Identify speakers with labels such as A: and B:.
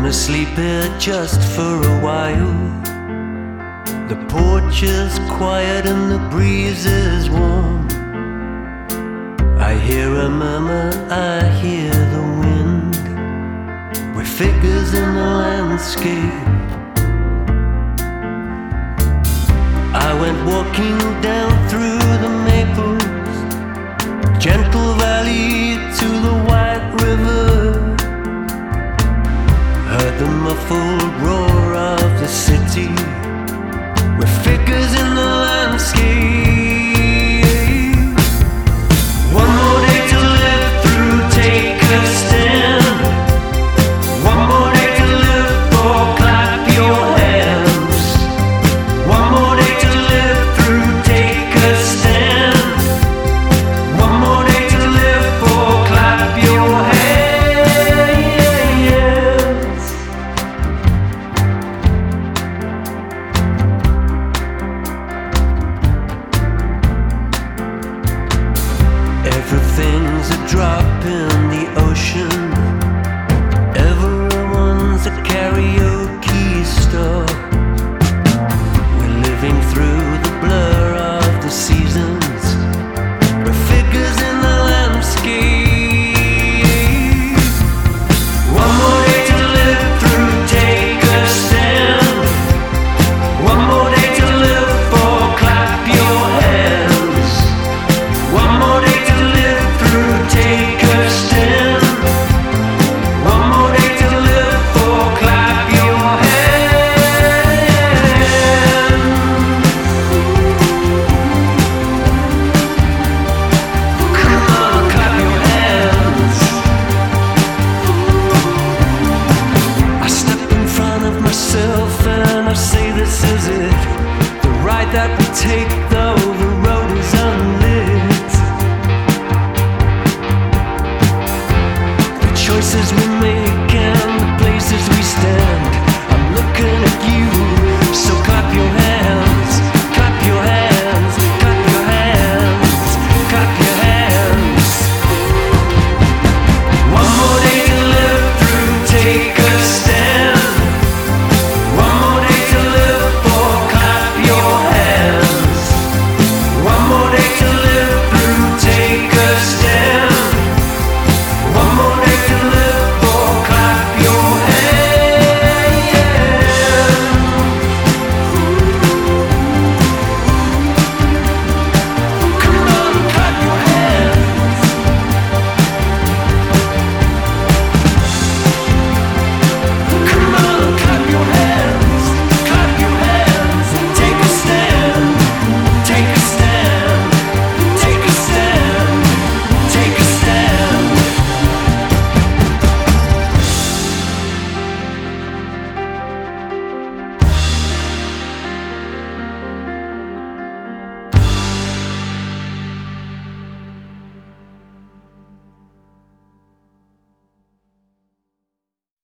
A: Sleep here just for a while. The porch is quiet and the breeze is warm. I hear a murmur, I hear the wind. We're figures in the landscape. I went walking down through the maples, gentle valley to the white river. Heard the muffled roar of the city. We're figures in the landscape. One more day to live through, take a stand. One more day to live for, clap your hands. One more day to live through, take a stand. One more day to live for, clap your hands. Everything's a drop in the ocean. Everyone's a karaoke star. We're living through the blur of the seasons. We're figures in the landscape. One more day to live through, take a stand. One more day to live for, clap your hands. One more day to live through, take a stand. One more day to live for, clap your hands. Come on, clap your hands. I step in front of myself and I say this is it. The ride that we take, though the road is unlit. The choices we make and the places we stand. I'm looking at you